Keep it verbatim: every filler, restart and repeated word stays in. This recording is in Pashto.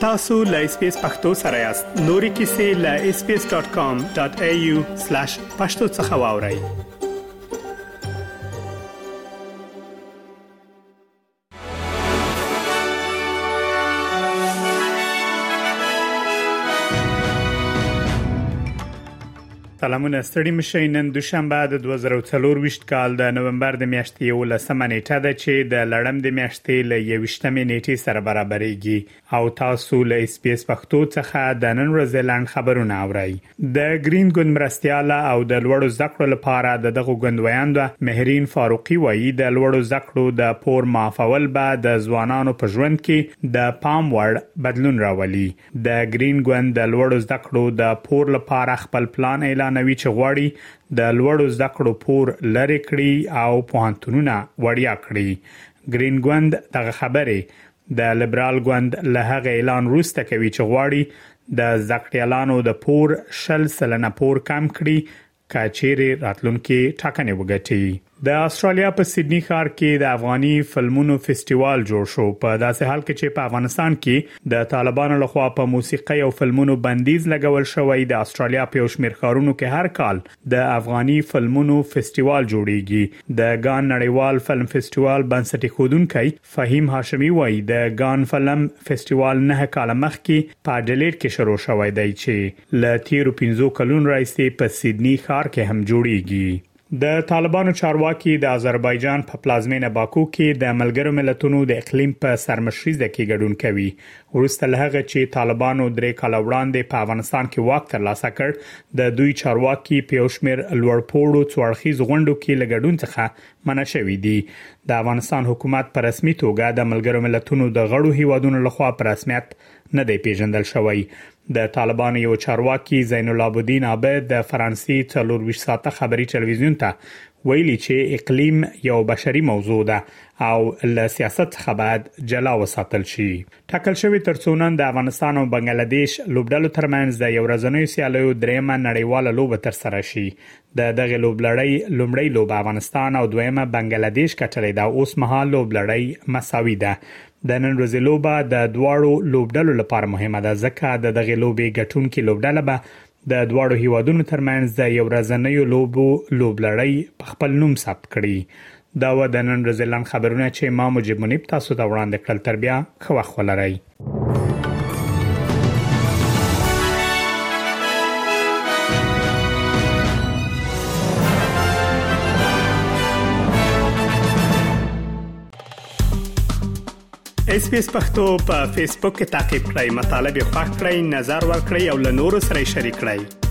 tasu.lspace.pakto سره یاست. نوري کیسې له اس پی اس ډاٹ کام ډاٹ ای یو سلیش پشتو څخه واورئ. سلامونه ستړي مشئ. نن دوشنبه د دوه زره څلور ویشت کال د نومبر د میاشتې یولسمه نیټه ده چې د لړم د میاشتې له یویشتمې نیټې سره برابرېږي او تاسو له اس پی اس پښتو څخه د نن ورځې لاند خبرونه اورئ. د گرین ګوند مرستياله او د لوړو زکړو لپاره د دغه ګوندویاندو مهرین فاروقي وایي د لوړو زکړو د پور معافول به د ځوانانو په ژوند کې د پام وړ بدلون راولي. د گرین ګوند د لوړو زکړو د پور لپاره خپل پلان اعلان نوي چې غواړي د لوړو زکړو پور لری کړي او پوهنتونونه وړیا کړي. گرین ګوند دغه خبره د لیبرال ګوند له هغه اعلان وروسته کوي چې غواړي د زکړیالانو د پور شل سلنه پور کم کړي کچېری راتلونکي ټاکنې وګټي. د استرالیا په سیدنی ښار کې د افغاني فلمونو فستیوال جوړ شو په داسې حال کې چې په افغانستان کې د طالبانو لخوا په موسیقي او فلمونو بندیز لګول شوی. د استرالیا په شمیر ښارونو کې هر کال د افغاني فلمونو فستیوال جوړیږي. د ګان نړیوال فلم فستیوال بنسټ ایښودونکي فهیم هاشمی وایي د ګان فلم فستیوال نه کال مخکې په اډلیډ کې شروع شوی دی چې ل تیرو پنځو کلونو راځي په سیدنی ښار کې هم جوړیږي. د طالبانو چارواکي د آذربایجان په پلازمینه باکو کې د ملګرو ملتونو د اقلیم په سرمشريزه کې ګډون کوي. ورسته له هغه چې طالبانو درې کال وړاندې په افغانستان کې واک ترلاسه کړ د دوی چارواکي په شمیر لوړپوړو څوړخیز غونډو کې لګډون څخه منع شوی دي. د افغانستان حکومت په رسمي توګه د ملګرو ملتونو د غړو هیوادونو لخوا په رسمیت نه دی پیژندل شوی. د طالبانو یو چارواکي زین العابدین عابد د فرانسې څلور ویشت ساعته خبري ټلویزیون ته ویلي چې اقلیم یو بشري موضوع ده او له سیاست څخه باید جلا وساتل شي. ټاکل شوی ترڅونن د افغانستان او بنگلاديش لوبډلو ترمنځ د یو ورځنیو سیالیو دریمه نړیواله لوبه تر سره شي. د دغه لوبلړۍ لومړی لوبه افغانستان او دویمه بنگلاديش کټلې ده. اوس مهال لوبلړۍ مساوي ده. د نن ورځې لوبه د دواړو لوبډلو لپاره مهمه ده ځکه د دغه لوبې ګټونکي لوبډله به د دواړو هیوادونو ترمنځ د یو ورځنیو لوبو لوبلړۍ په خپل نوم ثبت کړي. دا و د نن ورځې لاند خبرونه چې ما مجيب منیب تاسو ته وړاندې کړل. تر بیا ښه وخت ولرئ. اس پی اس پښتو په فیسبوک کې تا کې پلی مطلب یو فاک کړئ، نظر ور کړئ او له نورو سره شریک کړئ.